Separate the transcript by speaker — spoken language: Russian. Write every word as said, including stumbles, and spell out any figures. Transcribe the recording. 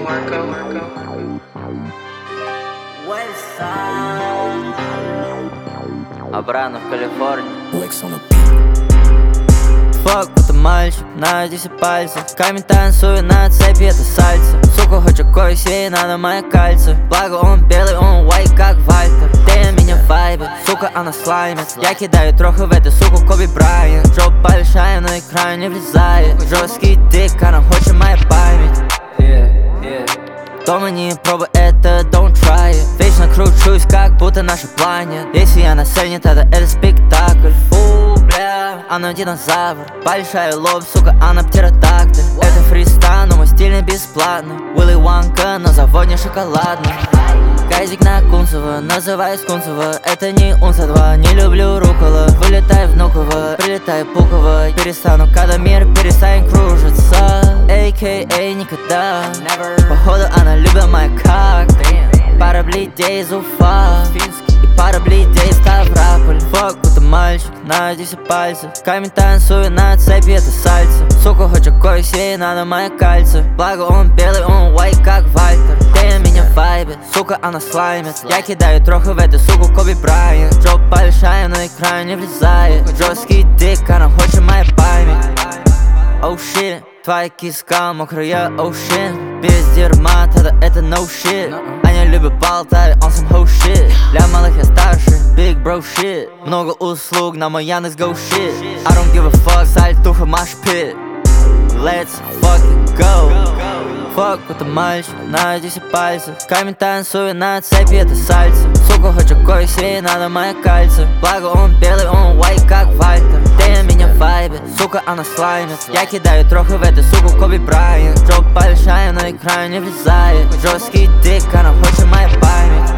Speaker 1: Обратно в Калифорнию. Фак, будто мальчик, на десять пальцев. Камень танцует на цепи, это сальса. Сука, хочет кое себе, надо мои кальцы. Благо он белый, он white, как Вальтер. Ты меня вайбе, сука, она слаймит. Я кидаю трохи в эту суку, Коби Брайант. Жоп большая, но экран не влезает. Жесткий дик, она хочет моя память. yeah, yeah. Дома не пробуй это, don't try it. Вечно кручусь, как будто наша планета. Если я на сцене, тогда это спектакль. Фу, бля, она динозавр. Большая лоб, сука, она птеродактиль. Это фристайл, но мой стиль не бесплатный. Уилли Вонка, но завод не шоколадный. Газик на Кунцево, называюсь Кунцево. Это не унца два, не люблю рукола. Вылетай Внуково, прилетай Пуково. Перестану, когда мир перестанет кружиться. а ка а никогда. Походу она любит мой как. Пара бледей из Уфа и пара бледей из Ставрополь. Фак, будто мальчик, на десять пальцев. Камень танцует на цепи, это сальса. Сука, хочет кое себе, надо мои кальцы. Благо он белый, он white, как Вальтер. Ты меня вайбит, сука, она слаймит. Я кидаю трохи в эту суку, Коби Брайант. Жоп большая, но экран не влезает. Жесткий дик, она хочет моя память. Oh shit, твоя киска мокрая, oh shit. Без дерьма, тогда это no shit. Они любят болтать, on some whole shit. Для малых я старше, big bro shit. Много услуг на мой Яндекс go shit. I don't give a fuck, сальтуха маш пит. Let's fucking go. Фак, будто мальчик, на десять пальцев. Камень танцует на цепи, это сальса. Сука, хочет кое себе, надо мои кальцы. Благо он белый, он white, как Вальтер. Ты меня вайбит, сука, она слаймит. Я кидаю трохи в эту суку, Коби Брайант. Жоп большая, но экран не влезает. Жесткий дик, она хочет моя память.